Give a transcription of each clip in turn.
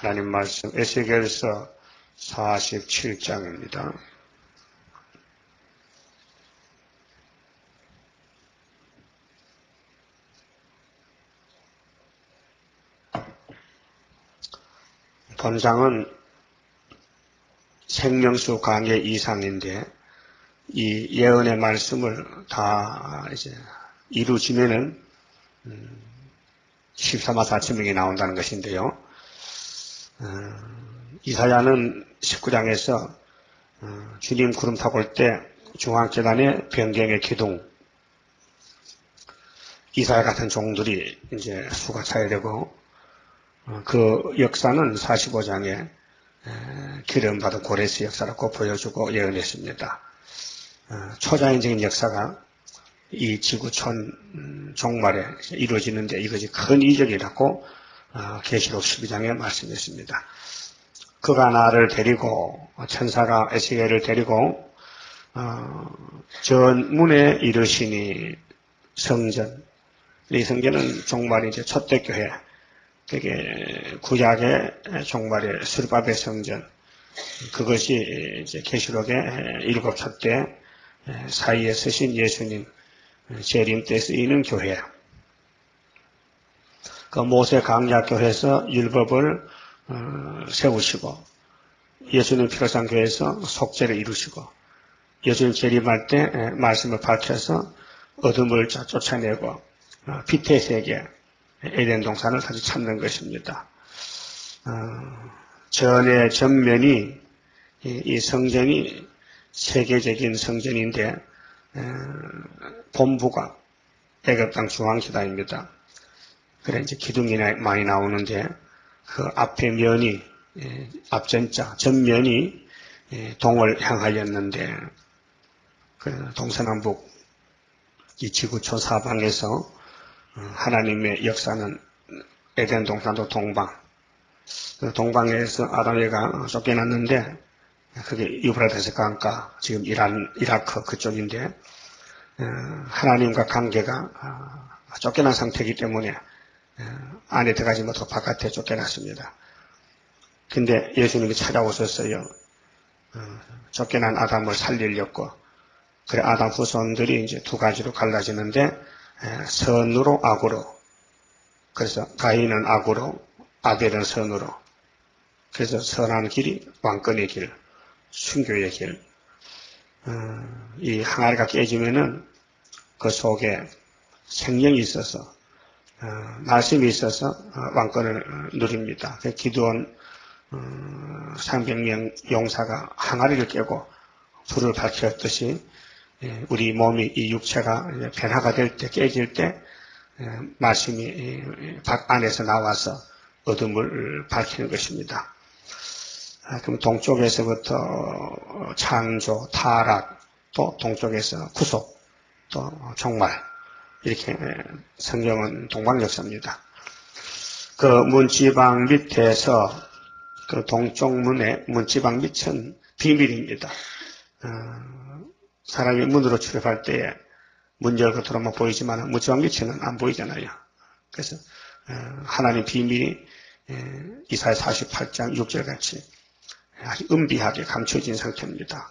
하나님 말씀 에스겔서 47장입니다. 본장은 생명수 강의 이상인데 이 예언의 말씀을 다 이제 이루어지면은 14,4천명이 나온다는 것인데요. 이사야는 19장에서 주님 구름 타고 올 때 중앙재단의 변경의 기둥, 이사야 같은 종들이 이제 수가 차야 되고, 그 역사는 45장에 기름받은 고레스 역사라고 보여주고 예언했습니다. 초자연적인 역사가 이 지구촌 종말에 이루어지는데 이것이 큰 이적이라고 계시록 12장에 말씀했습니다. 그가 나를 데리고 천사가 에스겔을 데리고 전문에 이르시니 성전, 이 성전은 종말이 이제 초대교회, 그게 구약의 종말의 스룹바벨 성전, 그것이 이제 계시록의 7차 때 사이에 서신 예수님 재림 때 쓰이는 교회. 그 모세 강약교회에서 율법을 세우시고 예수님 피로상 교회에서 속죄를 이루시고 예수님 재림할 때 말씀을 밝혀서 어둠을 쫓아내고 빛의 세계 에덴 동산을 다시 찾는 것입니다. 전의 전면이 이 성전이 세계적인 성전인데 본부가 애굽 땅 중앙지단입니다. 그래 이제 기둥이 많이 나오는데 그 앞에 면이 앞전자 전면이 동을 향하였는데 그 동서남북 이 지구촌 사방에서 하나님의 역사는 에덴 동산도 동방, 그 동방에서 아담에가 쫓겨났는데 그게 유브라데스 강가 지금 이라크 그쪽인데 하나님과 관계가 쫓겨난 상태이기 때문에 안에 들어가지 못하고 바깥에 쫓겨났습니다. 근데 예수님이 찾아오셨어요. 쫓겨난 아담을 살리려고. 그래 아담 후손들이 이제 두 가지로 갈라지는데 선으로 악으로. 그래서 가인은 악으로, 아벨은 선으로. 그래서 선한 길이 왕권의 길, 순교의 길. 이 항아리가 깨지면은 그 속에 생명이 있어서 말씀이 있어서 왕권을 누립니다. 기드온 300명 용사가 항아리를 깨고 불을 밝혔듯이 우리 몸이 이 육체가 변화가 될 때 깨질 때 말씀이 밖 안에서 나와서 어둠을 밝히는 것입니다. 그럼 동쪽에서부터 창조, 타락, 또 동쪽에서 구속, 또 종말, 이렇게 성경은 동방 역사입니다. 그 문지방 밑에서 그 동쪽 문의 문지방 밑은 비밀입니다. 사람이 문으로 출입할 때에 문 열고 들어오면 보이지만 문지방 밑에는 안 보이잖아요. 그래서 하나님 비밀이 이사야 48장 6절 같이 아주 은비하게 감춰진 상태입니다.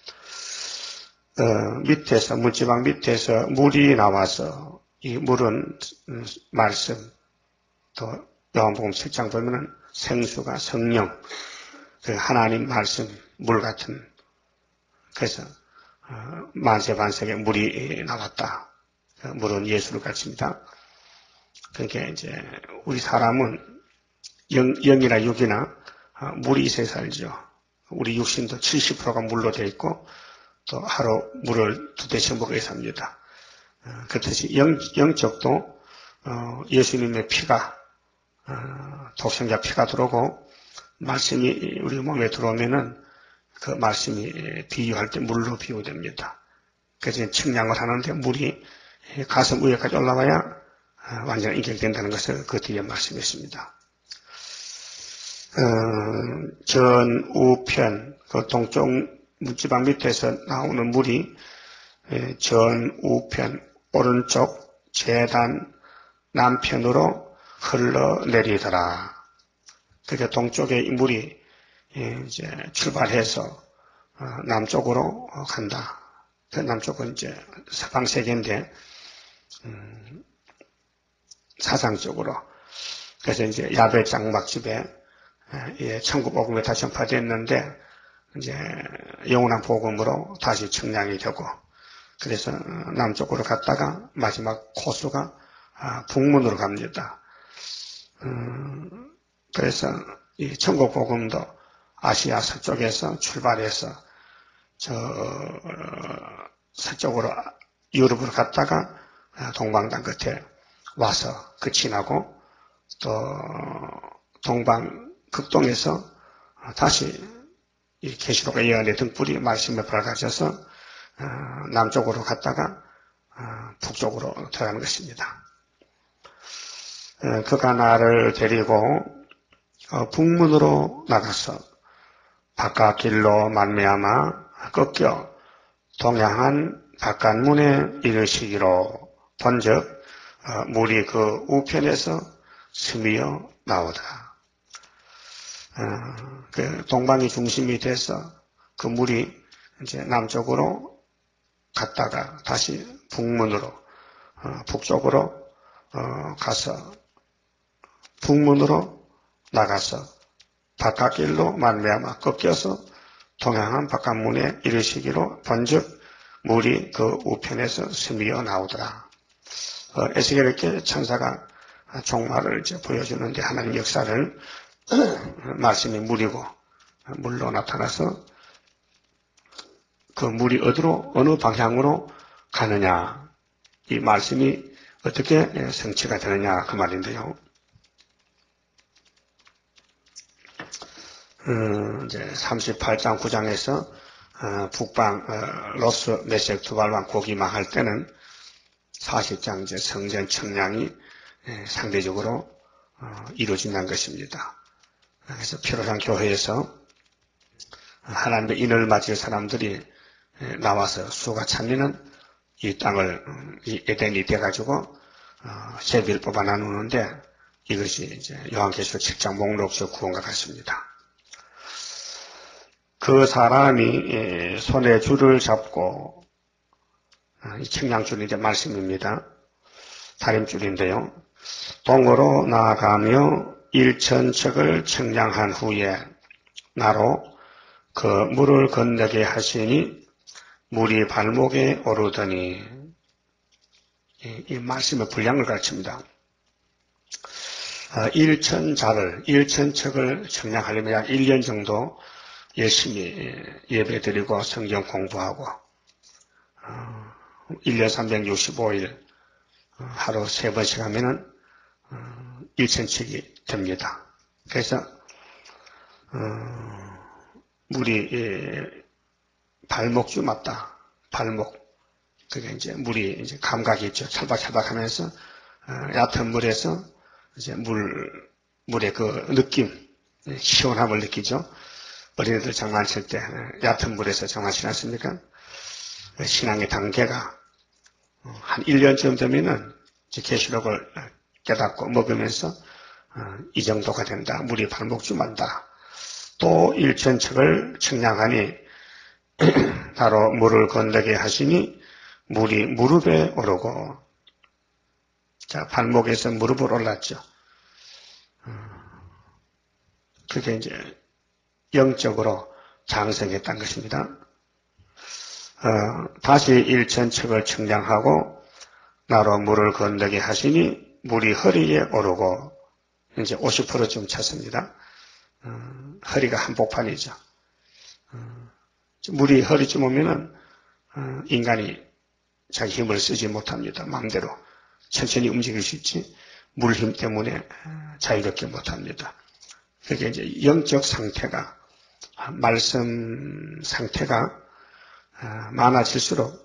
밑에서 문지방 밑에서 물이 나와서 이 물은 말씀, 또 요한복음 7장 보면은 생수가 성령, 그 하나님 말씀, 물 같은. 그래서 만세반세에 물이 나왔다. 물은 예수를 가르칩니다. 그러니까 이제 우리 사람은 영이나 육이나 물이 있어야 살죠. 우리 육신도 70%가 물로 되어 있고 또 하루 물을 2대씩 먹어야 삽니다. 그렇듯이 영적도 예수님의 피가 독생자 피가 들어오고 말씀이 우리 몸에 들어오면은 그 말씀이 비유할 때 물로 비유됩니다. 그래서 측량을 하는데 물이 가슴 위에까지 올라와야 완전히 인격된다는 것을 그 뒤에 말씀했습니다. 전 우편 그 동쪽 문지방 밑에서 나오는 물이 전 우편 오른쪽 제단 남편으로 흘러내리더라. 그게 동쪽에 이 물이 이제 출발해서 남쪽으로 간다. 그 남쪽은 이제 서방 세계인데 사상적으로 그래서 이제 야베 장막집에 천국 복음이 다시 전파됐는데 이제 영원한 복음으로 다시 청량이 되고 그래서 남쪽으로 갔다가 마지막 코스가 북문으로 갑니다. 그래서 이 천국 복음도 아시아 서쪽에서 출발해서 서쪽으로 유럽으로 갔다가 동방단 끝에 와서 끝이 나고 또 극동에서 다시 이 계시록 예언의 등불이 말씀에 밝아져서 남쪽으로 갔다가 북쪽으로 들어가는 것입니다. 그가 나를 데리고 북문으로 나가서 바깥길로 말미암아 꺾여 동양한 바깥문에 이르시기로 본즉 물이 그 우편에서 스미어 나오더라. 그 동방이 중심이 돼서 그 물이 이제 남쪽으로 갔다가 다시 북쪽으로 가서 북문으로 나가서 바깥길로 말미암아 꺾여서 동양한 바깥문에 이르시기로 본즉 물이 그 우편에서 스미어 나오더라. 에스겔에게 천사가 종말을 이제 보여주는데 하나님 역사를 말씀이 물이고 물로 나타나서 그 물이 어느 방향으로 가느냐 이 말씀이 어떻게 성취가 되느냐 그 말인데요. 이제 38장 9장에서 북방 로스 메섹 두발왕 고기망할 때는 40장 이제 성전 청량이 상대적으로 이루어진다는 것입니다. 그래서 피로상 교회에서 하나님의 인을 맞을 사람들이 나와서 수가 찬리는 이 땅을 이 에덴이 돼가지고 제비를 뽑아 나누는데 이것이 이제 요한계시록 7장 목록적 구원과 같습니다. 그 사람이 손에 줄을 잡고 이 청량줄이 이제 말씀입니다. 다림줄인데요. 동으로 나아가며 1,000척을 청량한 후에 나로 그 물을 건너게 하시니 물이 발목에 오르더니 이 말씀의 분량을 가르칩니다. 1,000척을 청량하려면 약 1년 정도 열심히 예배드리고 성경 공부하고 1년 365일 하루 3번씩 하면은 1,000척이 됩니다. 그래서 물이 발목주 맞다. 발목. 그게 이제 물이 이제 감각이 있죠. 찰박찰박 하면서 얕은 물에서 이제 물의 그 느낌, 시원함을 느끼죠. 어린애들 장난칠 때 얕은 물에서 장난치지 않습니까? 신앙의 단계가 한 1년쯤 되면은 이제 계시록을 깨닫고 먹으면서 이 정도가 된다. 물이 발목주 맞다. 또 1,000척을 청량하니 바로 물을 건너게 하시니 물이 무릎에 오르고 자 발목에서 무릎으로 올랐죠. 그게 이제 영적으로 장성했다는 것입니다. 다시 1,000척을 청량하고 나로 물을 건너게 하시니 물이 허리에 오르고 이제 50%쯤 찼습니다. 허리가 한복판이죠. 물이 허리쯤 오면은 인간이 자기 힘을 쓰지 못합니다. 마음대로 천천히 움직일 수 있지 물 힘 때문에 자유롭게 못합니다. 그게 이제 영적 상태가 말씀 상태가 많아질수록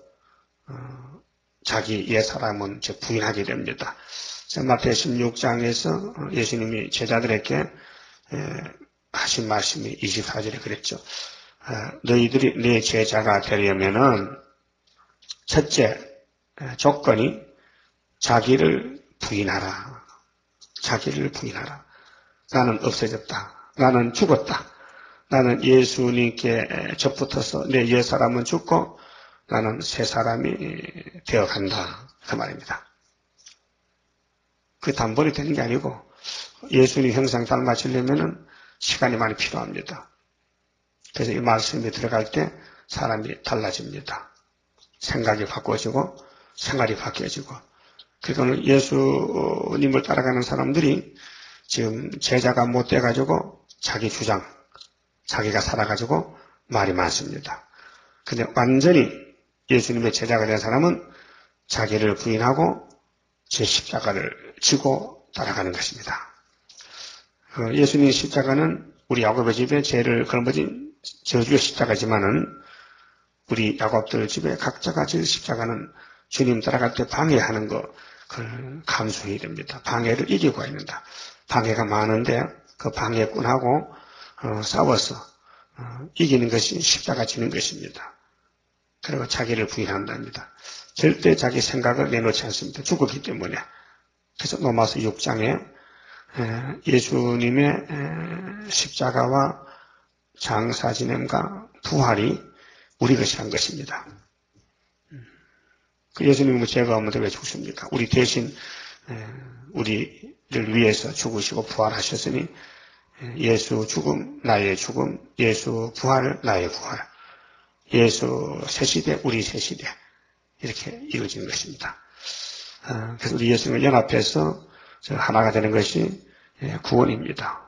자기 옛사람은 이제 부인하게 됩니다. 마태복음 16장에서 예수님이 제자들에게 하신 말씀이 24절에 그랬죠. 너희들이 내 제자가 되려면은 첫째 조건이 자기를 부인하라. 자기를 부인하라. 나는 없어졌다. 나는 죽었다. 나는 예수님께 접붙어서 내 옛사람은 죽고 나는 새 사람이 되어간다. 그 말입니다. 그 단번에 되는 게 아니고 예수님 형상 닮아지려면 시간이 많이 필요합니다. 그래서 이 말씀에 들어갈 때 사람이 달라집니다. 생각이 바꿔지고 생활이 바뀌어지고. 그러니까 오늘 예수님을 따라가는 사람들이 지금 제자가 못 돼가지고 자기 주장, 자기가 살아가지고 말이 많습니다. 근데 완전히 예수님의 제자가 된 사람은 자기를 부인하고 제 십자가를 지고 따라가는 것입니다. 예수님의 십자가는 우리 야곱의 집에 죄를 걸머진 저주의 십자가지만은 우리 야곱들 집에 각자가 질 십자가는 주님 따라갈 때 방해하는 거 그걸 감수해야 됩니다. 방해를 이기고 가야 된다. 방해가 많은데 그 방해꾼하고 싸워서 이기는 것이 십자가 지는 것입니다. 그리고 자기를 부인한답니다. 절대 자기 생각을 내놓지 않습니다. 죽었기 때문에. 그래서 로마서 6장에 예수님의 십자가와 장사 지냄과 부활이 우리 것이 한 것입니다. 그 예수님은 죄가 없는데 왜 죽습니까? 우리 대신 우리를 위해서 죽으시고 부활하셨으니 예수 죽음, 나의 죽음, 예수 부활, 나의 부활, 예수 새 시대, 우리 새 시대 이렇게 이루어진 것입니다. 그래서 우리 예수님을 연합해서 하나가 되는 것이 구원입니다.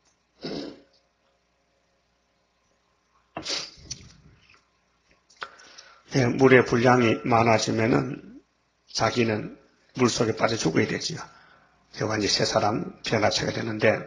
물의 분량이 많아지면은 자기는 물 속에 빠져 죽어야 되지요. 완전히 새 사람 변화체가 되는데,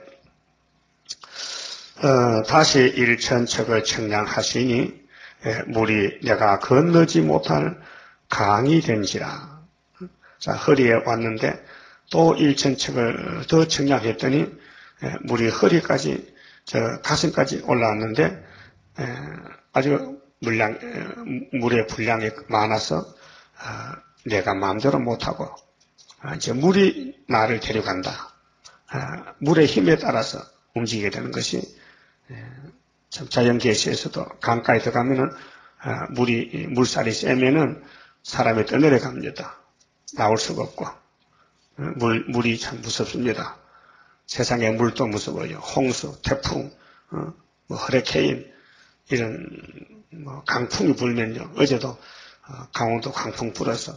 다시 일천척을 청량하시니 물이 내가 건너지 못할 강이 된지라. 자, 허리에 왔는데 또 일천척을 더 청량했더니 물이 허리까지, 가슴까지 올라왔는데 아주 물의 분량이 많아서 내가 마음대로 못하고 이제 물이 나를 데려간다. 물의 힘에 따라서 움직이게 되는 것이 참 자연계시에서도 강가에 들어가면은 물살이 세면은 사람이 떠내려갑니다. 나올 수가 없고 물이 참 무섭습니다. 세상에 물도 무서워요. 홍수, 태풍, 허리케인 이런 강풍이 불면요. 어제도 강원도 강풍 불어서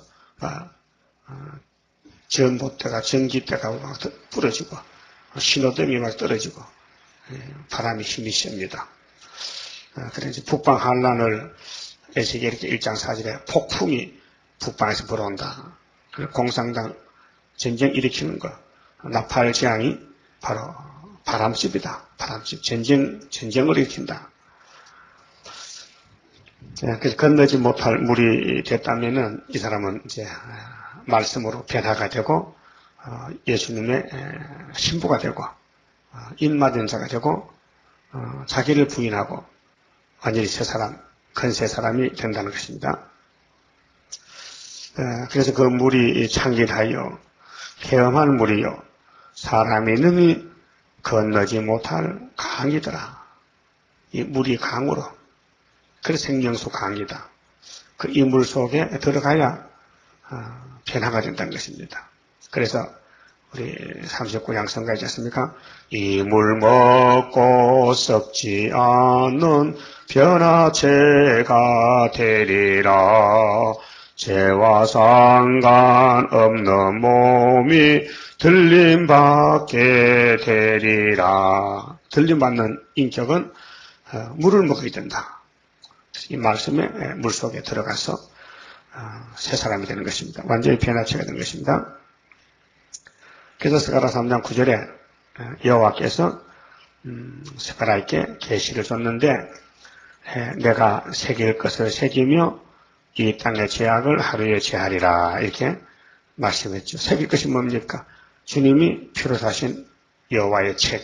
전봇대가 전기대가 막 부러지고 신호등이 막 떨어지고 바람이 힘이 셉니다. 그래서 북방 한란을 에스겔 1장 4절에 폭풍이 북방에서 불어온다. 공산당 전쟁 일으키는 거 나팔 재앙이 바로 바람집이다. 바람집 전쟁을 일으킨다. 그래서 건너지 못할 물이 됐다면은 이 사람은 이제 말씀으로 변화가 되고 예수님의 신부가 되고 인마된 자가 되고 자기를 부인하고 완전히 새 사람, 큰 새 사람이 된다는 것입니다. 그래서 그 물이 창길하여 헤엄한 물이요 사람이 능히 건너지 못할 강이더라. 이 물이 강으로 그래서 생명수 강이다. 이 물 속에 들어가야 변화가 된다는 것입니다. 그래서 우리 39양 성가 있지 않습니까? 이 물 먹고 썩지 않는 변화체가 되리라. 죄와 상관없는 몸이 들림받게 되리라. 들림받는 인격은 물을 먹어야 된다. 이 말씀에 물속에 들어가서 새 사람이 되는 것입니다. 완전히 변화체가 되는 것입니다. 그래서 스가랴 3장 9절에 여호와께서 스가랴에게 계시를 줬는데 내가 새길 것을 새기며 이 땅의 죄악을 하루에 제하리라 이렇게 말씀했죠. 새길 것이 뭡니까? 주님이 피로 사신 여호와의 책.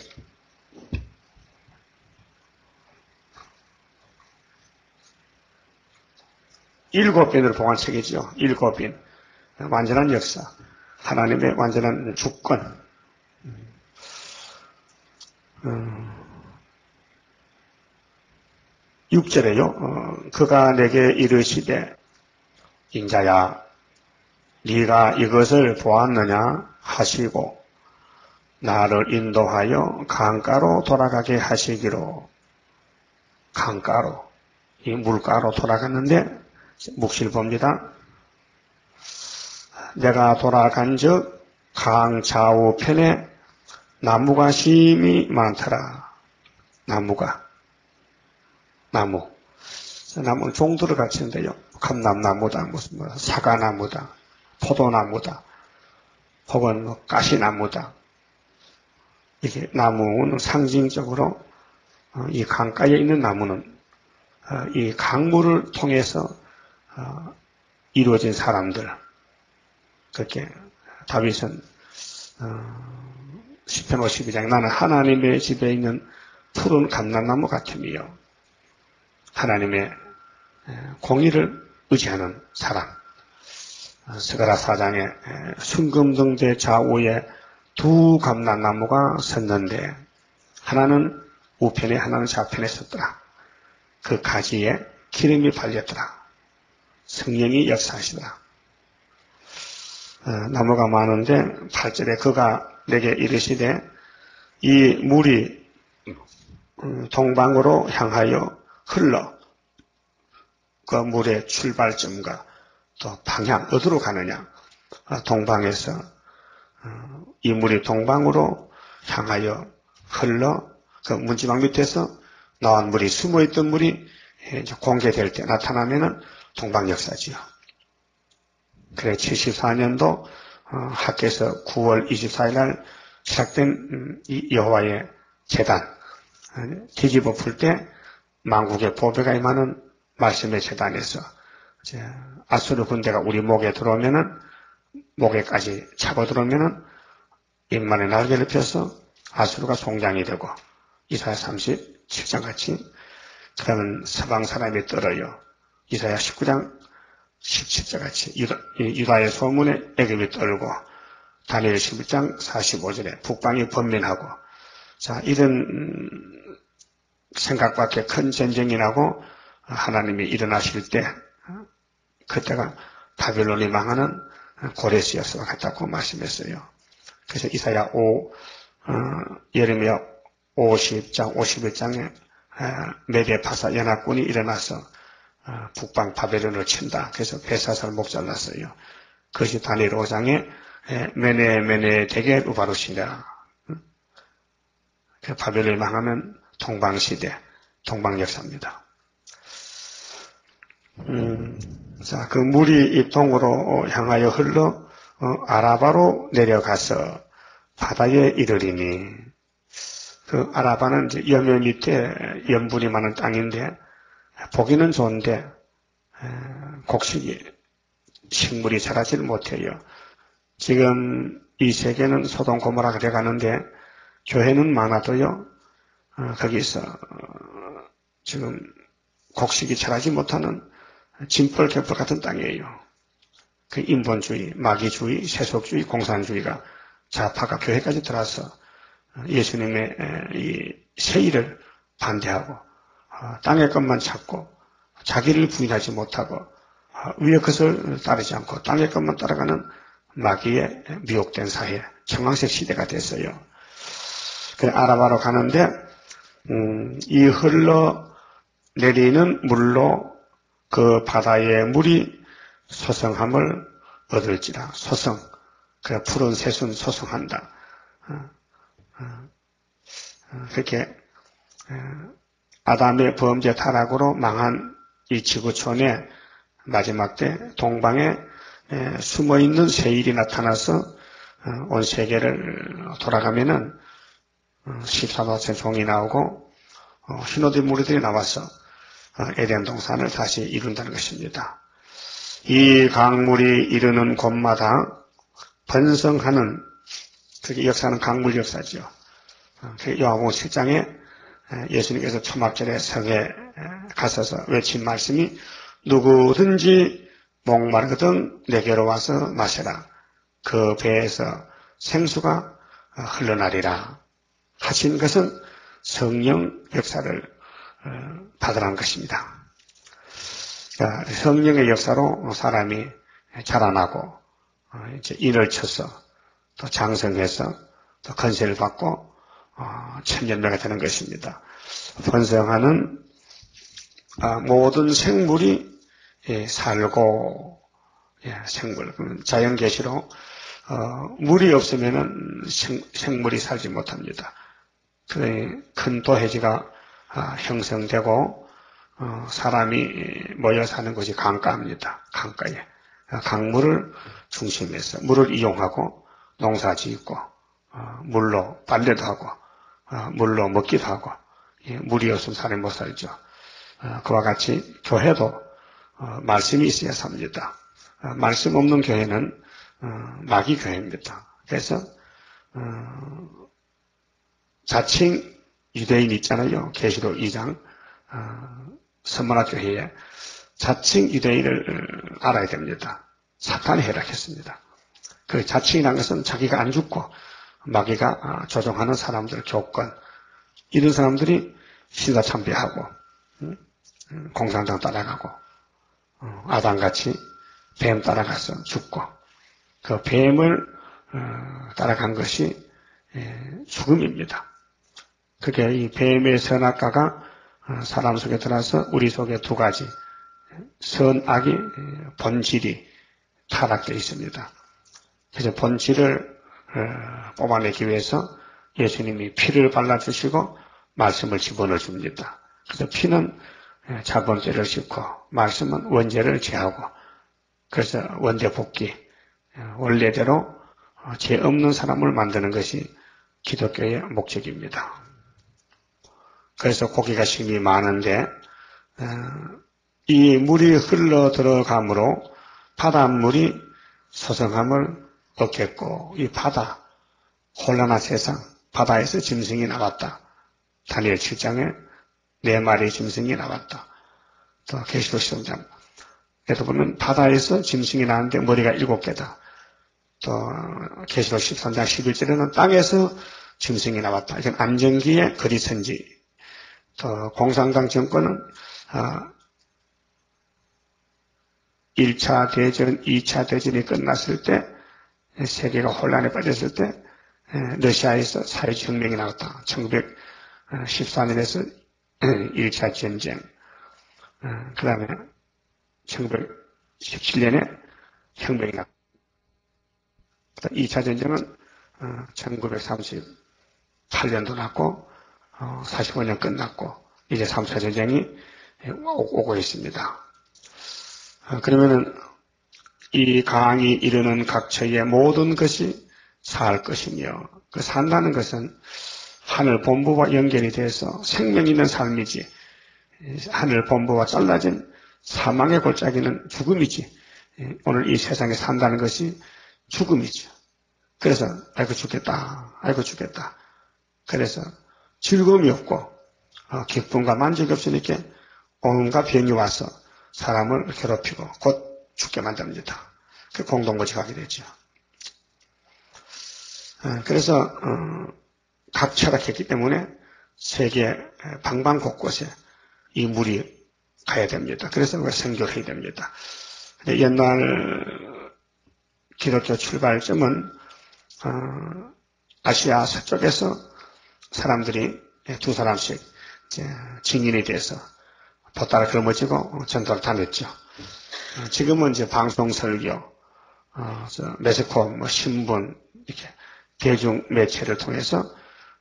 일곱 변으로 봉한 책이죠. 일곱 변. 완전한 역사. 하나님의 완전한 주권. 6절에요. 그가 내게 이르시되 인자야 네가 이것을 보았느냐 하시고 나를 인도하여 강가로 돌아가게 하시기로. 강가로, 이 물가로 돌아갔는데 묵시를 봅니다. 내가 돌아간 즉 강 좌우편에 나무가 심이 많더라. 나무는 종들을 갖추는데요. 감람나무다, 무슨 사과나무다, 포도나무다, 혹은 가시나무다. 이게 나무는 상징적으로 이 강가에 있는 나무는 이 강물을 통해서 이루어진 사람들. 그렇게 다윗은 시편 52장에 나는 하나님의 집에 있는 푸른 감람나무 같으며 하나님의 공의를 의지하는 사람. 스가랴 4장에 순금등대 좌우에 두 감람나무가 섰는데 하나는 우편에 하나는 좌편에 섰더라. 그 가지에 기름이 발렸더라. 성령이 역사하시더라. 나무가 많은데 8절에 그가 내게 이르시되 이 물이 동방으로 향하여 흘러 그 물의 출발점과 또 방향 어디로 가느냐. 동방에서 이 물이 동방으로 향하여 흘러 그 문지방 밑에서 나온 물이 숨어있던 물이 이제 공개될 때 나타나면은 동방 역사지요. 그래 74년도 학교에서 9월 24일 날 시작된 이 여호와의 제단 뒤집어 풀 때 만국의 보배가 임하는 말씀의 제단에서 이제 아수르 군대가 우리 목에 들어오면은 목에까지 차고 들어오면은 인만의 날개를 펴서 아수르가 송장이 되고 이사야 37장 같이 그러면 서방 사람이 떨어요. 이사야 19장 17절 같이 유다의 소문에 애굽이 떨고 다니엘 11장 45절에 북방이 번민하고 자 이런 생각밖에 큰 전쟁이 나고 하나님이 일어나실 때 그때가 바벨론이 망하는 고레스였으와 같다고 말씀했어요. 그래서 이사야 예레미야 50장 51장에 메데파사 연합군이 일어나서 북방 바벨론을 친다. 그래서 베사살 목 잘랐어요. 그것이 다니엘 5장에 메네 대게 우바루시라. 바벨론이 망하면 동방시대, 동방역사입니다. 자, 그 물이 이 동으로 향하여 흘러 아라바로 내려가서 바다에 이르리니 그 아라바는 이제 염해 밑에 염분이 많은 땅인데 보기는 좋은데 곡식이 식물이 자라질 못해요. 지금 이 세계는 소돔 고모라가 돼가는데 교회는 많아도요. 거기서 지금 곡식이 자라지 못하는 진펄개펄 같은 땅이에요. 그 인본주의, 마귀주의, 세속주의, 공산주의가 좌파가 교회까지 들어와서 예수님의 이 세일을 반대하고 땅의 것만 찾고 자기를 부인하지 못하고 위의 것을 따르지 않고 땅의 것만 따라가는 마귀의 미혹된 사회, 청황색 시대가 됐어요. 그 아라바로 가는데 이 흘러 내리는 물로 그 바다의 물이 소성함을 얻을지라. 소성. 그 푸른 새순 소성한다. 그렇게 아담의 범죄 타락으로 망한 이 지구촌의 마지막 때 동방에 숨어있는 세일이 나타나서 온 세계를 돌아가면은 14도체 종이 나오고 흰옷의 무리들이 나와서 에덴 동산을 다시 이룬다는 것입니다. 이 강물이 이르는 곳마다 번성하는 그게 역사는 강물 역사죠. 요한복음 7장에 예수님께서 초막절에 성에 가셔서 외친 말씀이 누구든지 목마르거든 내게로 와서 마시라. 그 배에서 생수가 흘러나리라. 하신 것은 성령 역사를 받으라는 것입니다. 그러니까 성령의 역사로 사람이 자라나고 이제 인을 쳐서 또 장성해서 또 건세를 받고 천년매가 되는 것입니다. 번성하는 모든 생물이 살고 생물 자연계시로 물이 없으면은 생물이 살지 못합니다. 큰 도해지가 형성되고 사람이 모여 사는 곳이 강가입니다. 강가에 강물을 중심해서 물을 이용하고 농사 짓고 물로 빨래도 하고 물로 먹기도 하고 물이 없으면 사람이 못 살죠. 그와 같이 교회도 말씀이 있어야 삽니다. 말씀 없는 교회는 마귀 교회입니다. 그래서 자칭 유대인 있잖아요. 계시록 2장 선마라 교회에 자칭 유대인을 알아야 됩니다. 사탄이 해락했습니다. 그 자칭이라는 것은 자기가 안 죽고 마귀가 조종하는 사람들 교권 이런 사람들이 신사참배하고 공산당 따라가고 아담같이 뱀 따라가서 죽고 그 뱀을 따라간 것이 죽음입니다. 그게 이 뱀의 선악과가 사람 속에 들어서 우리 속에 두 가지 선악이 본질이 타락되어 있습니다. 그래서 본질을 뽑아내기 위해서 예수님이 피를 발라주시고 말씀을 집어넣어 줍니다. 그래서 피는 자본죄를 싣고 말씀은 원죄를 제하고 그래서 원죄복귀 원래대로 죄 없는 사람을 만드는 것이 기독교의 목적입니다. 그래서 고기가 심이 많은데 이 물이 흘러 들어감으로 바닷물이 소성함을 얻겠고 이 바다 혼란한 세상 바다에서 짐승이 나왔다. 다니엘 7장에 4마리의 짐승이 나왔다. 또 계시록 13장 에도 보면 바다에서 짐승이 나왔는데 머리가 7개다. 또 계시록 13장 11절에는 땅에서 짐승이 나왔다. 이건 안정기의 거리선지. 또 공산당 정권은 1차 대전, 2차 대전이 끝났을 때 세계가 혼란에 빠졌을 때 러시아에서 사회혁명이 나왔다. 1914년에서 1차 전쟁, 그 다음에 1917년에 혁명이 났다. 2차 전쟁은 1938년도 났고 45년 끝났고 이제 3차 전쟁이 오고 있습니다. 그러면은 이 강이 이르는 각처의 모든 것이 살 것이며 그 산다는 것은 하늘 본부와 연결이 돼서 생명 있는 삶이지 하늘 본부와 잘라진 사망의 골짜기는 죽음이지 오늘 이 세상에 산다는 것이 죽음이죠. 그래서 아이고 죽겠다 아이고 죽겠다 그래서 즐거움이 없고 기쁨과 만족이 없으니까 온갖 병이 와서 사람을 괴롭히고 곧 죽게 만듭니다. 그 공동고지하게 되죠. 그래서 각 철학했기 때문에 세계 방방 곳곳에 이 물이 가야 됩니다. 그래서 우리가 선교를 해야 됩니다. 옛날 기독교 출발점은 아시아 서쪽에서 사람들이 두 사람씩 증인이 돼서 보따라 걸머지고 전도를 다녔죠. 지금은 이제 방송 설교, 메스코 신분 이렇게 대중 매체를 통해서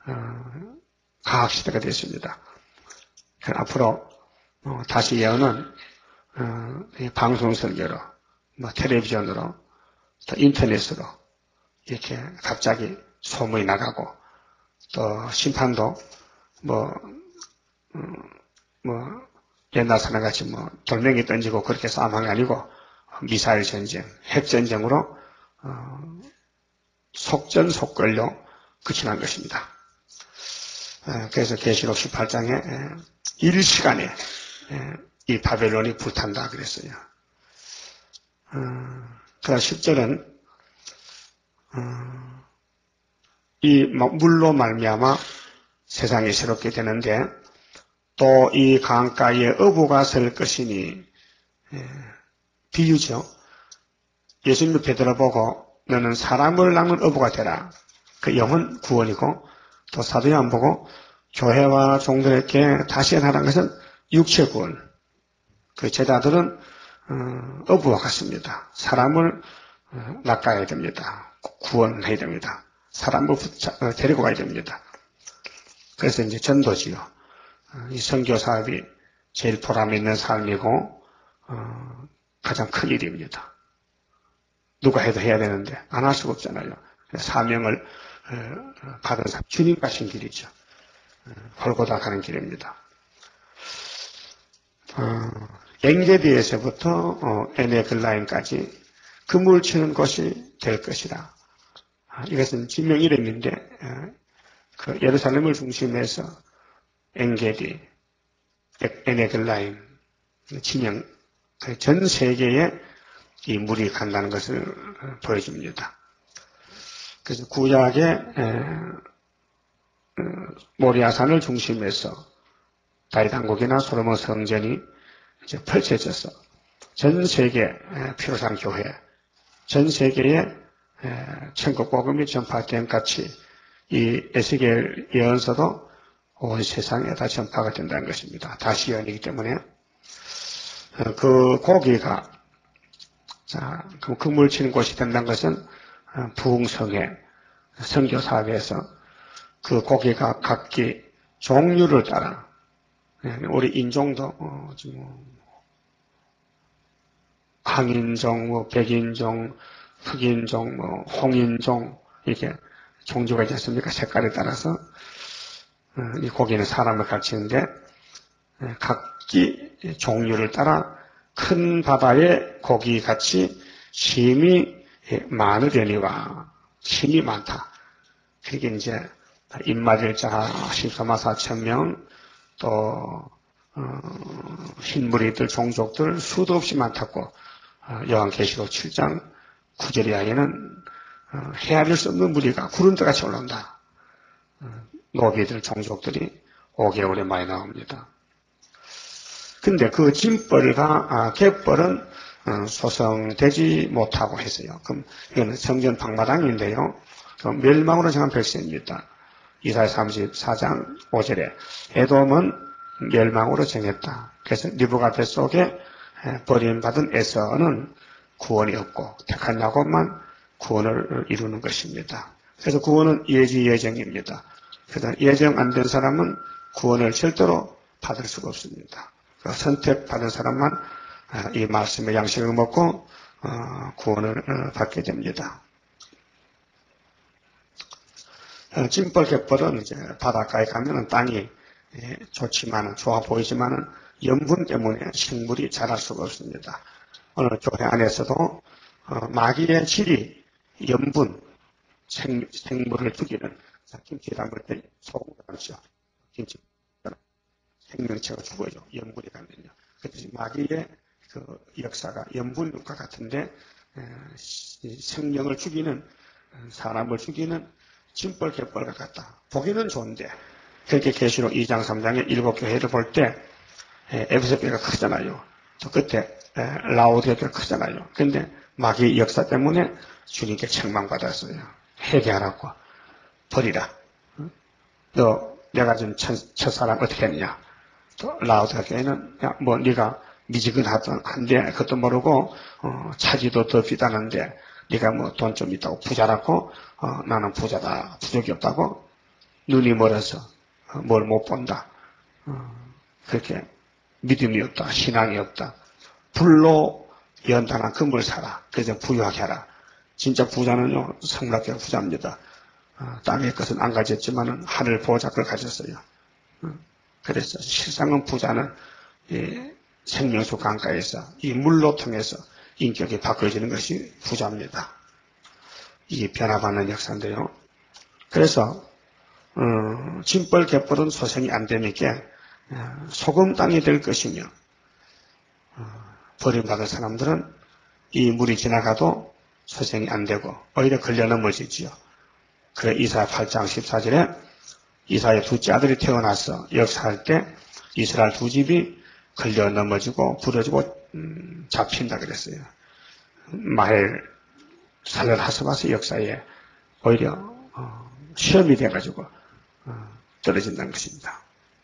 과학 시대가 됐습니다. 앞으로 다시 예언은 방송 설교로, 텔레비전으로, 또 인터넷으로 이렇게 갑자기 소문이 나가고 또 심판도 옛날 사람같이 돌멩이 던지고 그렇게 싸움한 게 아니고 미사일 전쟁, 핵 전쟁으로 속전속결로 끝이 난 것입니다. 그래서 계시록 18장에 일시간에 이 바벨론이 불탄다 그랬어요. 그다음 10절은 이 물로 말미암아 세상이 새롭게 되는데 또 이 강가에 어부가 설 것이니 비유죠. 예수님이 베드로 보고 너는 사람을 낚는 어부가 되라. 그 영은 구원이고 또 사도 요한 보고 교회와 종들에게 다시 하라는 것은 육체 구원. 그 제자들은 어부와 같습니다. 사람을 낚아야 됩니다. 구원해야 됩니다. 사람을 데리고 가야 됩니다. 그래서 이제 전도지요. 이 선교 사업이 제일 보람 있는 삶이고 가장 큰 일입니다. 누가 해도 해야 되는데 안 할 수가 없잖아요. 사명을 받은 사람, 주님 가신 길이죠. 골고다 가는 길입니다. 엥게디에서부터 에네글라임까지 그물 치는 곳이 될 것이라. 이것은 지명 이름인데 그 예루살렘을 중심해서 엥게디, 에네글라임 지명 전 세계에 이 물이 간다는 것을 보여줍니다. 그래서 구약의 모리아산을 중심해서 다윗 왕국이나 솔로몬 성전이 이제 펼쳐져서 전 세계 피로상 교회, 전 세계에 천국 복음이 전파된 같이 이 에스겔 예언서도 온 세상에 다 전파가 된다는 것입니다. 다시 예언이기 때문에 그 고기가 그럼 그물 치는 곳이 된다는 것은 부흥성의 선교 사업에서 그 고기가 각기 종류를 따라 우리 인종도 항인종, 백인종, 흑인종, 홍인종 이렇게 종류가 있지 않습니까? 색깔에 따라서 이 고기는 사람을 가르치는데 각기 종류를 따라 큰 바다의 고기같이 힘이 많으려니와 힘이 많다. 그게 이제 입맞을자 14만 4천 명, 또 흰무리들 종족들 수도 없이 많다고 요한계시록 7장 9절 이하에는 헤아릴 수 없는 무리가 구름대같이 올라온다. 노비들 종족들이 5개월에 많이 나옵니다. 근데 그 짐벌과 갯벌은 소성되지 못하고 했어요. 그럼 이거는 성전 방마당인데요. 멸망으로 정한 백성입니다. 이사야 34장 5절에 에돔은 멸망으로 정했다. 그래서 느부갓 속에 버림받은 에서는 구원이 없고 택한 야곱만 구원을 이루는 것입니다. 그래서 구원은 예지예정입니다. 그래서 예정 안 된 사람은 구원을 절대로 받을 수가 없습니다. 선택받은 사람만 이 말씀의 양식을 먹고 구원을 받게 됩니다. 찜벌 갯벌은 이제 바닷가에 가면은 땅이 좋지만은 좋아 보이지만은 염분 때문에 식물이 자랄 수가 없습니다. 어느 교회 안에서도 마귀의 질이 염분, 생물을 죽이는 김치 담글 때 소금 담죠. 김치 생명체가 죽어요. 염분이 가면요. 그래서 마귀의 그 역사가 염분과 같은데 생명을 죽이는 사람을 죽이는 짐벌 갯벌과 같다. 보기는 좋은데 그렇게 계시록 2장 3장의 7교회를 볼 때 에베소 교회가 크잖아요. 또 끝에 라오디아 교회가 크잖아요. 그런데 마귀의 역사 때문에 주님께 책망받았어요. 회개하라고. 버리라. 너 내가 준 첫사랑 어떻게 했느냐. 또 라오디아 교회는 야, 뭐 네가 미지근한데 그것도 모르고 차지도 더 비다는데 네가 뭐 돈 좀 있다고 부자라고 나는 부자다 부족이 없다고 눈이 멀어서 뭘 못 본다 그렇게 믿음이 없다 신앙이 없다 불로 연단한 금을 사라 그래서 부유하게 하라 진짜 부자는요 성락교가 부자입니다 땅의 것은 안 가졌지만은 하늘 보호자를 가졌어요 그래서 실상은 부자는 생명수 강가에서 이 물로 통해서 인격이 바꿔지는 것이 부자입니다. 이게 변화받는 역사인데요. 그래서 짐벌 갯벌은 소생이 안 되니까 소금 땅이 될 것이며 버림받은 사람들은 이 물이 지나가도 소생이 안 되고 오히려 걸려 넘어지지요. 그래 이사야 8장 14절에 이사의 둘째 아들이 태어나서 역사할 때 이스라엘 두 집이 걸려 넘어지고 부러지고 잡힌다 그랬어요. 마헬 살렐 하스바스 역사에 오히려 시험이 돼가지고 떨어진다는 것입니다.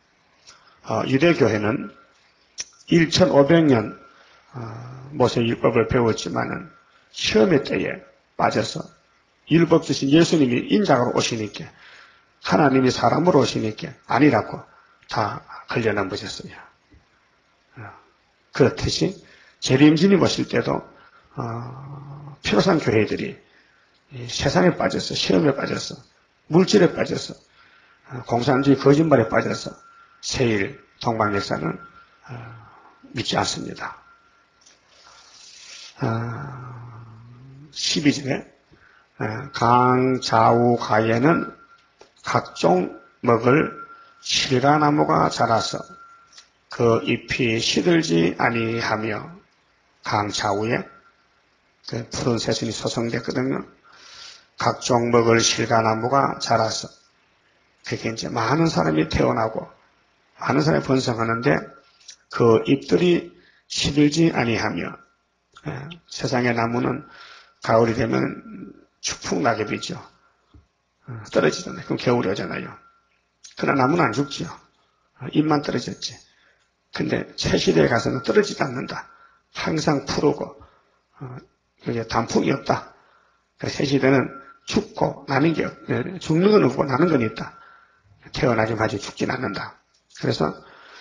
유대교회는 1500년 모세율법을 배웠지만은 시험의 때에 빠져서 율법 주신 예수님이 인자로 오시니까 하나님이 사람으로 오시니까 아니라고 다 걸려 넘어졌어요. 그렇듯이 재림주님 오실 때도 필요한 교회들이 세상에 빠져서 시험에 빠져서 물질에 빠져서 공산주의 거짓말에 빠져서 세일 동방 역사는 믿지 않습니다. 12절에 강좌우 가에는 각종 먹을 실과나무가 자라서 그 잎이 시들지 아니하며 강좌우에 그 푸른 새순이 소성됐거든요. 각종 먹을 실과나무가 자라서 그게 이제 많은 사람이 태어나고 많은 사람이 번성하는데 그 잎들이 시들지 아니하며 세상의 나무는 가을이 되면 추풍낙엽이죠. 떨어지잖아요. 그럼 겨울이 오잖아요. 그러나 나무는 안 죽지요. 잎만 떨어졌지. 근데 새 시대에 가서는 떨어지지 않는다. 항상 푸르고 단풍이 없다. 새 시대는 죽고 나는 게 죽는 건 없고 나는 건 있다. 태어나지 마지 죽진 않는다. 그래서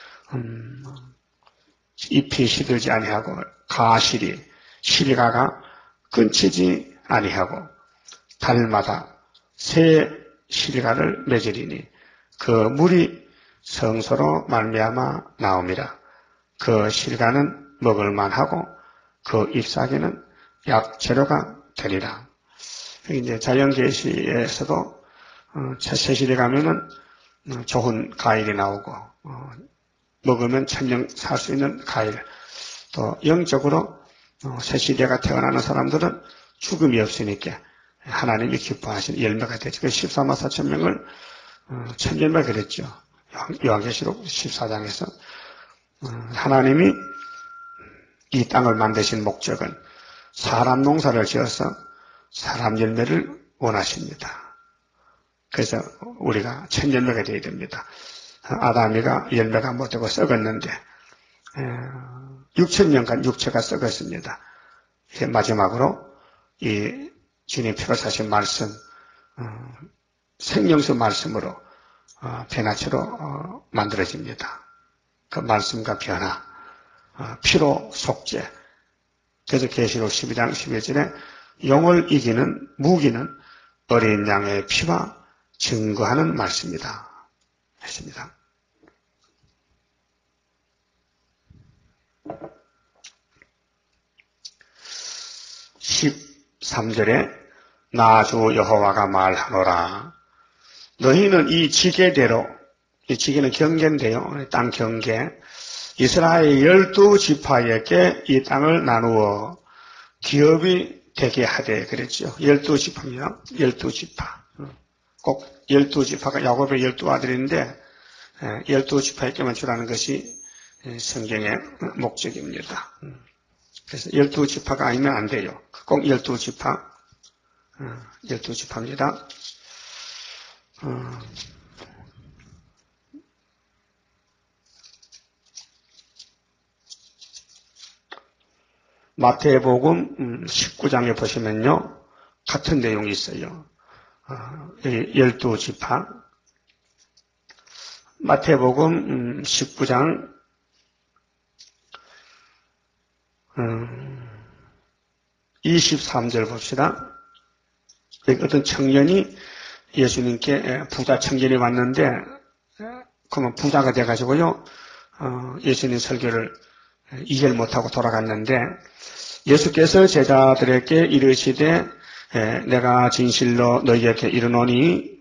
잎이 시들지 아니하고 가실이 실과가 끊치지 아니하고 달마다 새 실과를 맺으리니 그 물이 성소로 말미암아 나옵니다. 그 실과는 먹을만하고 그 잎사귀는 약재료가 되리라. 이제 자연계시에서도 새 시대 가면은 좋은 과일이 나오고 먹으면 천년 살 수 있는 과일. 또 영적으로 새 시대가 태어나는 사람들은 죽음이 없으니까 하나님이 기뻐하신 열매가 되죠. 그 14만 4천 명을 천열매 그랬죠. 요한계시록 14장에서 하나님이 이 땅을 만드신 목적은 사람 농사를 지어서 사람 열매를 원하십니다. 그래서 우리가 천열매가 되어야 됩니다. 아담이가 열매가 못되고 썩었는데 6,000년간 육체가 썩었습니다. 마지막으로 이 주님 피로 사신 말씀, 생명수 말씀으로 변화체로 만들어집니다. 그 말씀과 변화, 피로 속죄. 그래서 계시록 12장 11절에 용을 이기는 무기는 어린 양의 피와 증거하는 말씀이다. 했습니다. (13절에) 나 주 여호와가 말하노라. 너희는 이 지계대로, 이 지계는 경계인데요. 땅 경계. 이스라엘 12지파에게 이 땅을 나누어 기업이 되게 하되 그랬죠. 12지파입니다. 12지파. 꼭 12지파가 야곱의 12아들인데 12지파에게만 주라는 것이 성경의 목적입니다. 그래서 12지파가 아니면 안 돼요. 꼭 12지파, 12지파입니다. 마태복음 19장에 보시면요. 같은 내용이 있어요. 12지파. 마태복음 19장 23절 봅시다. 어떤 청년이 예수님께 부자 청년이 왔는데 그러면 부자가 돼가지고요. 예수님 설교를 이해를 못하고 돌아갔는데 예수께서 제자들에게 이르시되 내가 진실로 너희에게 이르노니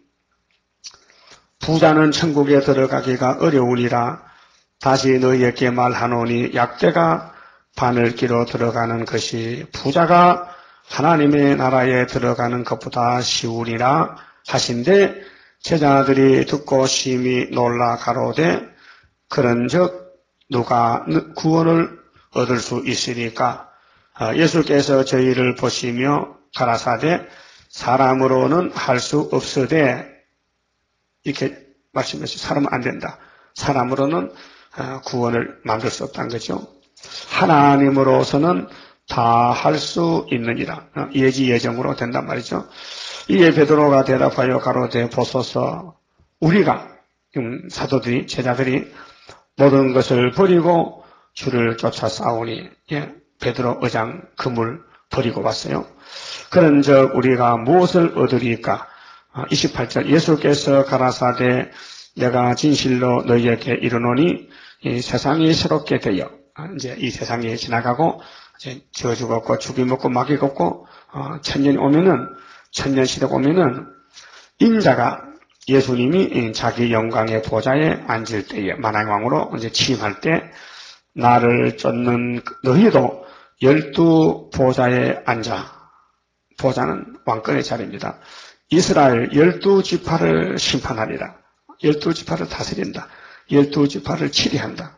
부자는 천국에 들어가기가 어려우리라. 다시 너희에게 말하노니 약대가 바늘기로 들어가는 것이 부자가 하나님의 나라에 들어가는 것보다 쉬우리라 하신데 제자들이 듣고 심히 놀라 가로되 그런즉 누가 구원을 얻을 수 있으리까? 예수께서 저희를 보시며 가라사대 사람으로는 할 수 없으되 이렇게 말씀하시죠. 사람은 안 된다. 사람으로는 구원을 만들 수 없다는 거죠. 하나님으로서는 다 할 수 있느니라. 예지예정으로 된단 말이죠. 이에 베드로가 대답하여 가로되 보소서 우리가 사도들이 제자들이 모든 것을 버리고 주를 쫓아 싸우니 베드로 의장 금을 버리고 왔어요. 그런즉 우리가 무엇을 얻으리까? 28절 예수께서 가라사대 내가 진실로 너희에게 이르노니 이 세상이 새롭게 되어 이제 이 세상이 지나가고 이제 저주가 없고 죽임 없고 마귀가 없고 천년이 오면은 천년 시대가 오면은 인자가 예수님이 자기 영광의 보좌에 앉을 때에 만왕왕으로 이제 취임할 때 나를 쫓는 너희도 12 보좌에 앉아. 보좌는 왕권의 자리입니다. 이스라엘 12지파를 심판하리라. 12지파를 다스린다. 12지파를 치리한다.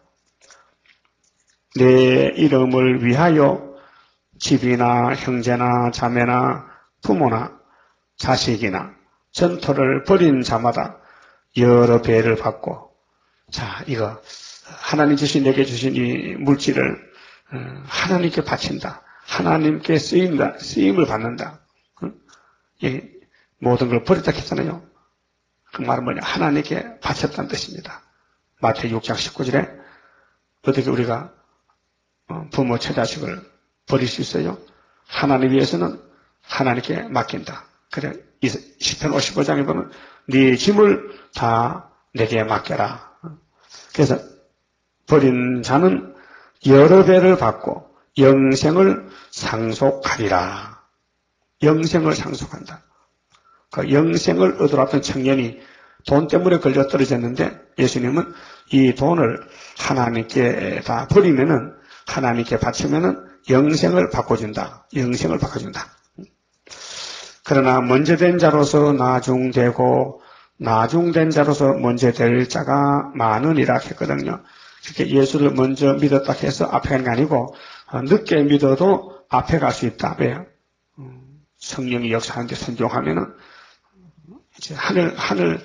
내 이름을 위하여 집이나 형제나 자매나 부모나 자식이나 전토를 벌인 자마다 여러 배를 받고 자 이거 하나님 주신 내게 주신 이 물질을 하나님께 바친다. 하나님께 쓰임을 받는다. 모든 걸 버렸다 했잖아요. 그 말은 뭐냐? 하나님께 바쳤다는 뜻입니다. 마태복음 6장 19절에 어떻게 우리가 부모 처자식을 버릴 수 있어요? 하나님 위해서는 하나님께 맡긴다. 그래 시편 55장에 보면 네 짐을 다 내게 맡겨라. 그래서 버린 자는 여러 배를 받고 영생을 상속하리라. 영생을 상속한다. 그 영생을 얻으러 왔던 청년이 돈 때문에 걸려 떨어졌는데 예수님은 이 돈을 하나님께 다 버리면은 하나님께 바치면은 영생을 바꿔준다. 영생을 바꿔준다. 그러나 먼저 된 자로서 나중되고 나중된 자로서 먼저 될 자가 많으니라 했거든요. 그렇게 예수를 먼저 믿었다 해서 앞에 가는 게 아니고 늦게 믿어도 앞에 갈 수 있다. 왜요? 성령이 역사하는데 순종하면은 이제 하늘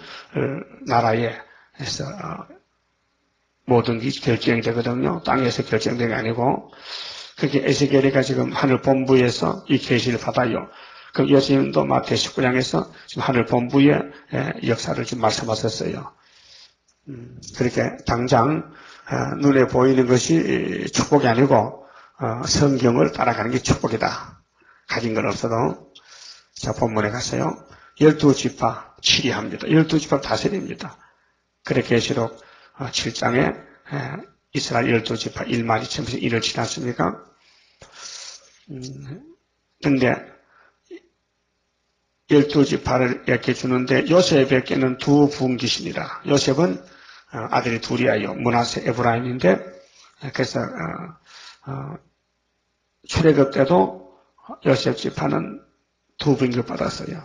나라에서 모든 게 결정이 되거든요. 땅에서 결정된 게 아니고 그렇게 에스겔이가 지금 하늘 본부에서 이 계시를 받아요. 그럼 예수님도 마태 19장에서 지금 하늘 본부의 역사를 지금 말씀하셨어요. 그렇게 당장 눈에 보이는 것이 축복이 아니고 성경을 따라가는 게 축복이다. 가진 건 없어도 자 본문에 가서요. 12지파 치리합니다. 12지파 다스립니다. 그래 계시록 7장에 이스라엘 12지파 1만 2천에서 1을 지났습니까? 근데 12지파를 이렇게 주는데 요셉에게는 두 분기십니다. 요셉은 아들이 둘이에요. 므낫세 에브라임인데 그래서 출애굽 때도 요셉 지파는 두 분기 받았어요.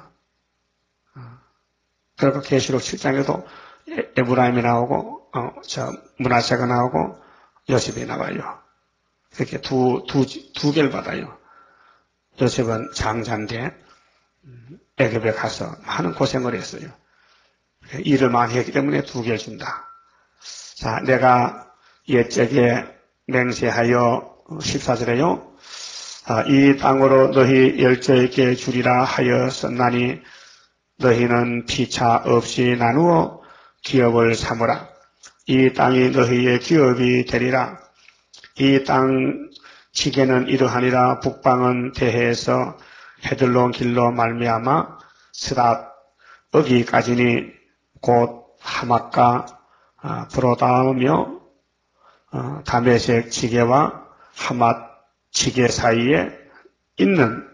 그리고 계시록 7장에도 에브라임이 나오고 므낫세가 나오고 요셉이 나와요. 이렇게 두 개를 받아요. 요셉은 장자인데 애굽에 가서 많은 고생을 했어요. 일을 많이 했기 때문에 두 개를 준다. 자, 내가 옛적에 맹세하여 14절에요. 이 땅으로 너희 열조에게 주리라 하였었나니 너희는 피차 없이 나누어 기업을 삼으라. 이 땅이 너희의 기업이 되리라. 이 땅 지게는 이러하니라. 북방은 대해에서 헤들론 길로 말미암아 스랏 어기까지니 곧 하맛과 브로다우며 다메섹 지게와 하맛 지게 사이에 있는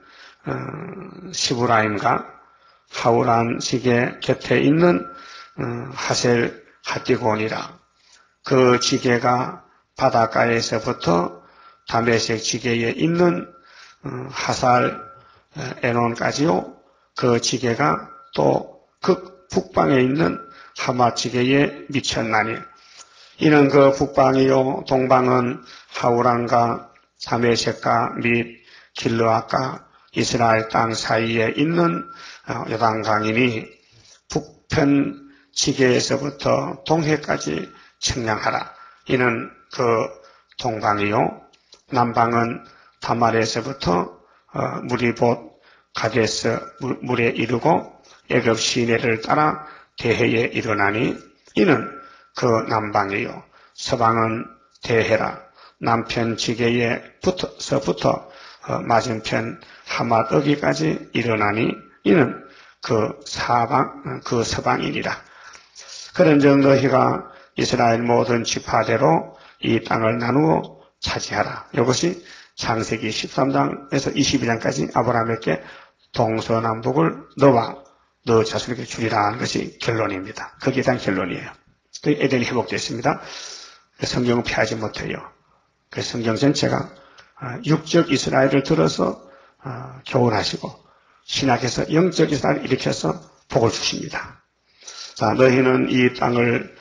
시브라임과 하우란 지게 곁에 있는 하셀 하띠곤이라. 그 지게가 바닷가에서부터 다메섹 지게에 있는 하살 에논까지요. 그 지게가 또 북방에 있는 하마지게에 미쳤나니 이는 그 북방이요 동방은 하우란과 다메섹과 및 길르앗과 이스라엘 땅 사이에 있는 요단강이니 북편 지게에서부터 동해까지 측량하라. 이는 그 동방이요 남방은 다말에서부터 물이 곧 가데스 물에 이르고 애굽 시내를 따라 대해에 이르나니 이는 그 남방이요 서방은 대해라. 남편 지게에서부터 맞은편 하맛 어기까지 이르나니 이는 그 서방이니라. 그런즉 너희가 이스라엘 모든 지파대로 이 땅을 나누어 차지하라. 이것이 창세기 13장에서 22장까지 아브라함에게 동서남북을 너와 너 자손에게 주리라 하는 것이 결론입니다. 거기에 대한 결론이에요. 그 에덴이 회복됐습니다. 성경은 피하지 못해요. 그 성경 전체가 육적 이스라엘을 들어서 교훈하시고 신약에서 영적 이스라엘을 일으켜서 복을 주십니다. 자, 너희는 이 땅을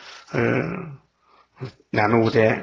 나누되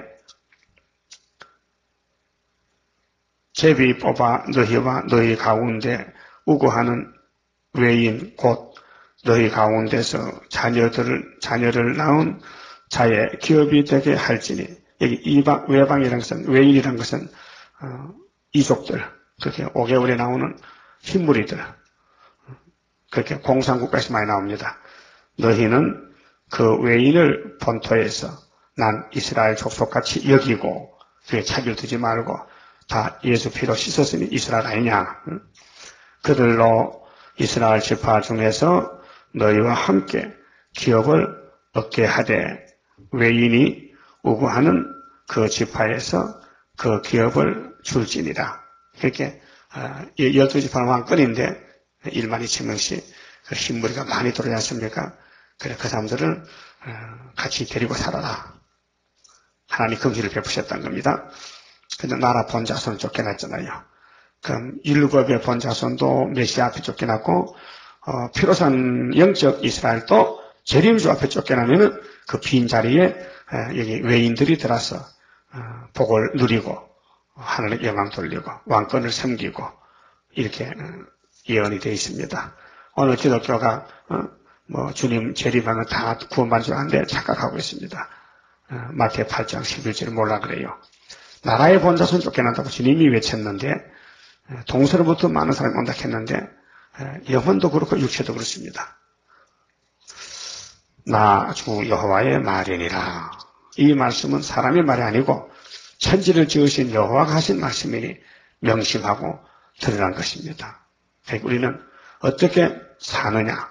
제비 뽑아 너희와 너희 가운데 우고하는 외인 곧 너희 가운데서 자녀를 낳은 자의 기업이 되게 할지니 여기 외방이라는 것은 외인이라는 것은 이족들 그렇게 5개월에 나오는 흰무리들 그렇게 공산국가에서 많이 나옵니다. 너희는 그 외인을 본토에서 난 이스라엘 족속같이 여기고 그에 차별 두지 말고 다 예수 피로 씻었으니 이스라엘 아니냐. 그들로 이스라엘 지파 중에서 너희와 함께 기업을 얻게 하되 외인이 우구하는 그 지파에서 그 기업을 줄지니라. 그렇게 12지파는 왕권인데 1만 2천 명씩 그 흰무리가 많이 들어오지 않습니까? 그래 그 사람들을 같이 데리고 살아라. 하나님 긍휼을 베푸셨다는 겁니다. 근데 나라 본자손을 쫓겨났잖아요. 그럼 율법의 본자손도 메시아 앞에 쫓겨났고 피로산 영적 이스라엘도 재림주 앞에 쫓겨나면은 그 빈 자리에 여기 외인들이 들어서 복을 누리고 하늘의 영광 돌리고 왕권을 섬기고 이렇게 예언이 되어 있습니다. 오늘 기독교가 주님 재림하면 다 구원받는 줄 아는데 착각하고 있습니다. 마태 8장 11절을 몰라 그래요. 나라의 본자손 쫓겨난다고 주님이 외쳤는데 동서로부터 많은 사람이 온다 했는데 영혼도 그렇고 육체도 그렇습니다. 나 주 여호와의 말이니라. 이 말씀은 사람의 말이 아니고 천지를 지으신 여호와가 하신 말씀이니 명심하고 드러난 것입니다. 우리는 어떻게 사느냐?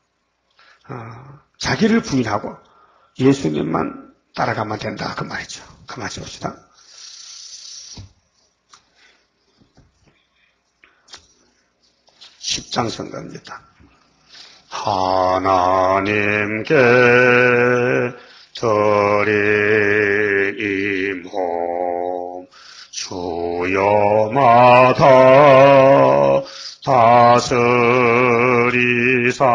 자기를 부인하고 예수님만 따라가면 된다. 그 말이죠. 그 말씀 봅시다. 10장 선거입니다. 하나님께 드린 임홈 주여마다 다스리사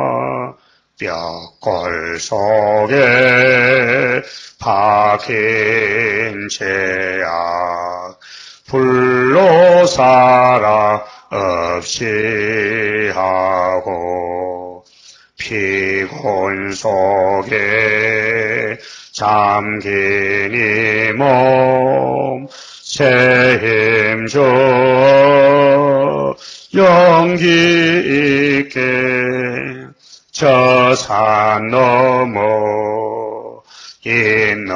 뼈골 속에 박힌 죄악 불로 살아 없이 하고 피곤 속에 잠긴 이 몸 책임져 용기 있게 저 산 넘어 있는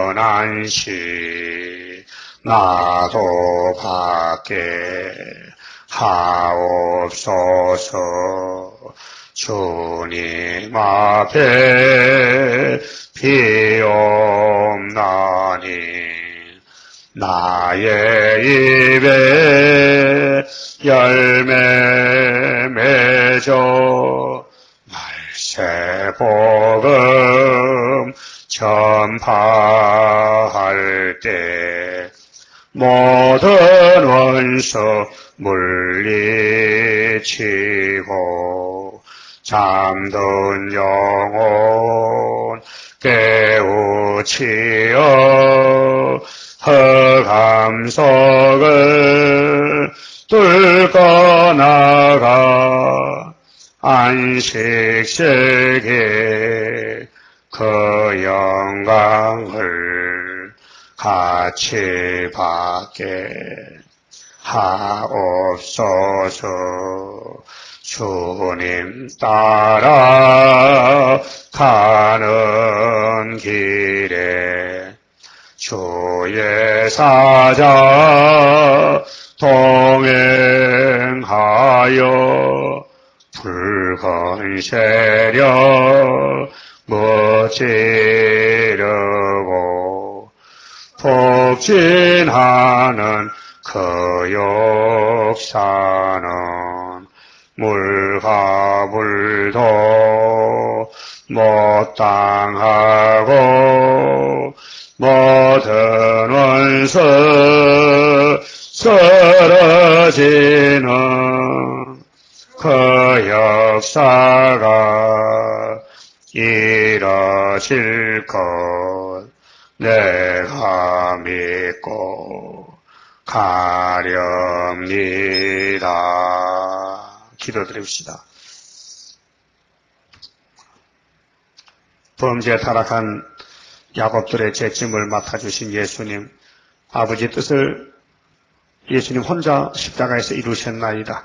안식 나도 받게 하옵소서. 주님 앞에 비옵나니 나의 입에 열매 맺어 말세복음 전파할 때 모든 원수 물리치고 잠든 영혼 깨우치어 흑암석을 뚫고 나가 안식세계 그 영광을 같이 받게 하옵소서. 주님 따라 가는 길에 주의 사자 동행하여 붉은 세력 무찌르고 폭진하는 그 역사는 물과 물도 못 당하고 모든 원수 쓰러지는 그 역사가 이뤄질 것 내가 믿고 가렵니다. 기도드립시다. 범죄에 타락한 야곱들의 죄짐을 맡아주신 예수님, 아버지 뜻을 예수님 혼자 십자가에서 이루셨나이다.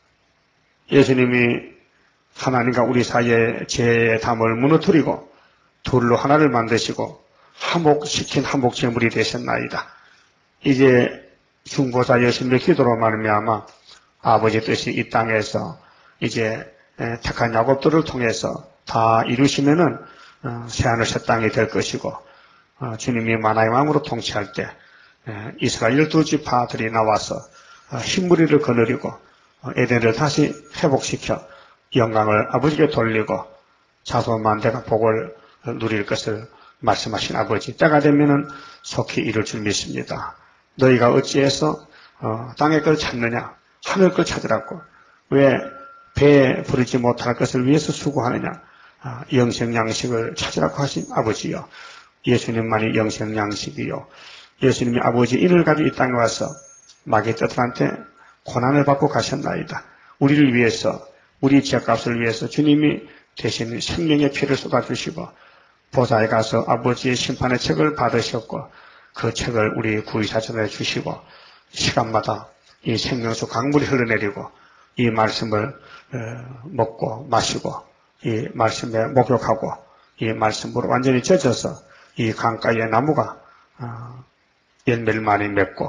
예수님이 하나님과 우리 사이의 죄의 담을 무너뜨리고 둘로 하나를 만드시고 화목시킨 화목제물이 되셨나이다. 이제 중보자 예수님의 기도로 말미암아 아버지 뜻이 이 땅에서 이제 택한 야곱들을 통해서 다 이루시면은 새하늘 새 땅이 될 것이고 주님이 만화의 왕으로 통치할 때 이스라엘 12지파들이 나와서 흰무리를 거느리고 에덴을 다시 회복시켜 영광을 아버지께 돌리고 자손만대가 복을 누릴 것을 말씀하신 아버지, 때가 되면은 속히 이룰 줄 믿습니다. 너희가 어찌해서 땅의 걸 찾느냐, 하늘 걸 찾으라고, 왜 배에 부르지 못할 것을 위해서 수고하느냐, 영생양식을 찾으라고 하신 아버지요, 예수님만이 영생양식이요, 예수님이 아버지 인을 가지고 이 땅에 와서 마귀 떼들한테 고난을 받고 가셨나이다. 우리를 위해서, 우리 죄값을 위해서 주님이 대신 생명의 피를 쏟아주시고 보좌에 가서 아버지의 심판의 책을 받으셨고 그 책을 우리 구의사전에 주시고 시간마다 이 생명수 강물이 흘러내리고 이 말씀을 먹고 마시고 이 말씀에 목욕하고 이 말씀으로 완전히 젖어서 이 강가의 나무가 열매를 많이 맺고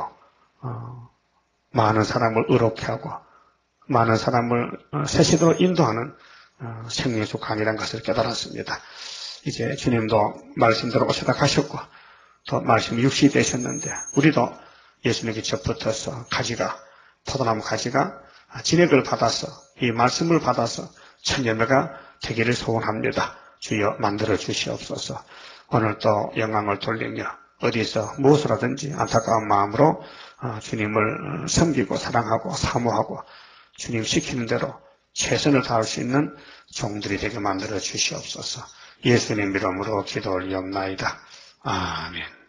많은 사람을 의롭게 하고 많은 사람을 새시도로 인도하는 생명수 강이라는 것을 깨달았습니다. 이제 주님도 말씀대로 오시다 가셨고 또 말씀이 육신이 되셨는데 우리도 예수님께 접붙어서 가지가 포도나무 가지가 진액을 받아서 이 말씀을 받아서 천열매가 되기를 소원합니다. 주여 만들어 주시옵소서. 오늘도 영광을 돌리며 어디서 무엇을 하든지 안타까운 마음으로 주님을 섬기고 사랑하고 사모하고 주님 시키는 대로 최선을 다할 수 있는 종들이 되게 만들어 주시옵소서. 예수님 이름으로 기도 올리옵나이다. 아멘.